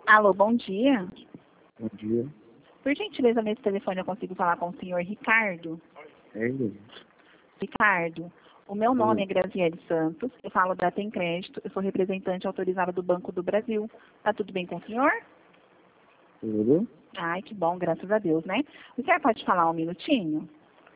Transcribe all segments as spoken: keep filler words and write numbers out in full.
Alô, bom dia. Bom dia. Por gentileza, nesse telefone eu consigo falar com o senhor Ricardo? É ele? Ricardo, o meu nome Oi. é Graziele Santos, eu falo da Tem Crédito, eu sou representante autorizada do Banco do Brasil. Tá tudo bem com o senhor? Tudo? Ai, que bom, graças a Deus, né? O senhor pode falar um minutinho?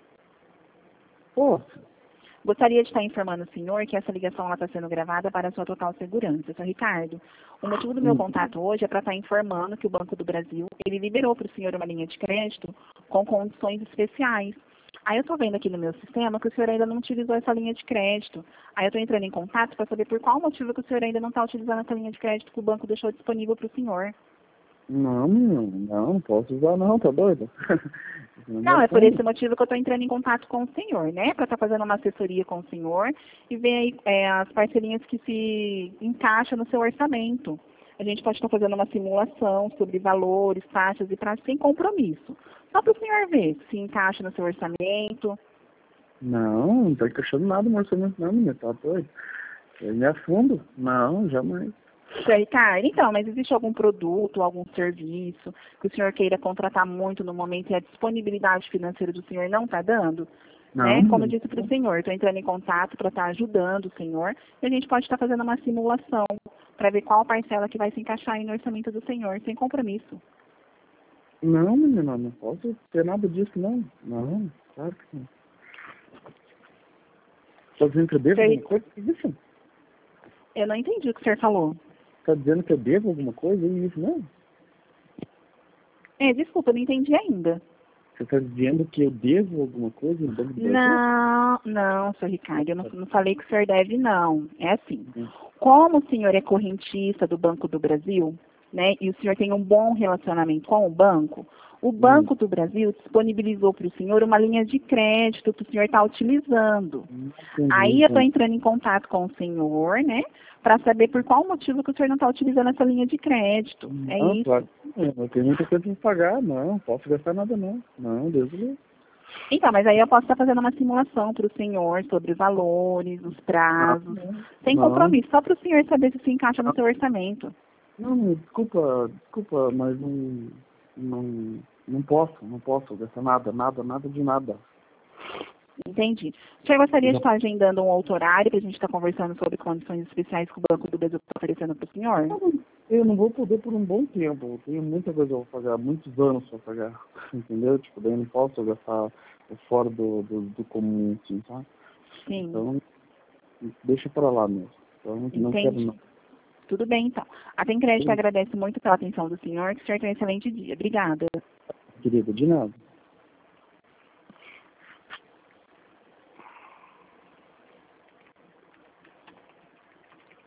Posso? Gostaria de estar informando o senhor que essa ligação está sendo gravada para a sua total segurança. Senhor Ricardo, o motivo do meu Hum. contato hoje é para estar informando que o Banco do Brasil, ele liberou para o senhor uma linha de crédito com condições especiais. Aí eu estou vendo aqui no meu sistema que o senhor ainda não utilizou essa linha de crédito. Aí eu estou entrando em contato para saber por qual motivo que o senhor ainda não está utilizando essa linha de crédito que o banco deixou disponível para o senhor. Não, menino, não, não posso usar não, tá doido? Não, Não, dá é por conta. esse motivo que eu estou entrando em contato com o senhor, né? Para estar fazendo uma assessoria com o senhor e ver aí é, as parcelinhas que se encaixam no seu orçamento. A gente pode estar fazendo uma simulação sobre valores, taxas e prazos sem compromisso. Só para o senhor ver se encaixa no seu orçamento. Não, não tá encaixando nada no orçamento não, menina, tá doido? Eu me afundo? Não, jamais. Senhor Ricardo, então, mas existe algum produto, algum serviço que o senhor queira contratar muito no momento e a disponibilidade financeira do senhor não está dando? Não, Né? Como eu menino. disse para o senhor, estou entrando em contato para estar ajudando o senhor e a gente pode estar fazendo uma simulação para ver qual parcela que vai se encaixar aí no orçamento do senhor, sem compromisso. Não, menina, não posso ter nada disso não. Não, claro que não. Tá dizendo que eu devo Senhor, alguma coisa? Que isso? eu não entendi o que o senhor falou. Tá dizendo que eu devo alguma coisa? É isso, não? É, desculpa, eu não entendi ainda. Você tá dizendo que eu devo alguma coisa no Banco do Brasil? Não, não, senhor Ricardo, eu não, não falei que o senhor deve, não. É assim, Hum. como o senhor é correntista do Banco do Brasil, né, e o senhor tem um bom relacionamento com o banco, o Banco do Brasil disponibilizou para o senhor uma linha de crédito que o senhor está utilizando. Entendi, Aí eu estou entendi. entrando em contato com o senhor, né, para saber por qual motivo que o senhor não está utilizando essa linha de crédito. É Não, isso. claro. Eu tenho muita coisa para pagar, não, não posso gastar nada não. Não, Deus do livre. Então, mas aí eu posso estar fazendo uma simulação para o senhor sobre os valores, os prazos, Não, sem não, compromisso, só para o senhor saber se se encaixa no seu orçamento. não, não, desculpa, desculpa, mas não, não, não posso, não posso gastar nada, nada, nada de nada. Entendi. O senhor gostaria de Já- estar agendando um outro horário para a gente estar conversando sobre condições especiais que o Banco do Brasil está oferecendo para o senhor? Eu não vou poder por um bom tempo, eu tenho muita coisa para pagar, muitos anos para pagar, entendeu? Tipo, daí eu não posso gastar fora do, do, do comum, assim, tá? Sim, Então, deixa pra lá mesmo. Então, não quero entendi. não. Tudo bem, então. A Tem Crédito agradece muito pela atenção do senhor, que o senhor tenha um excelente dia. Obrigada. Querida, de nada.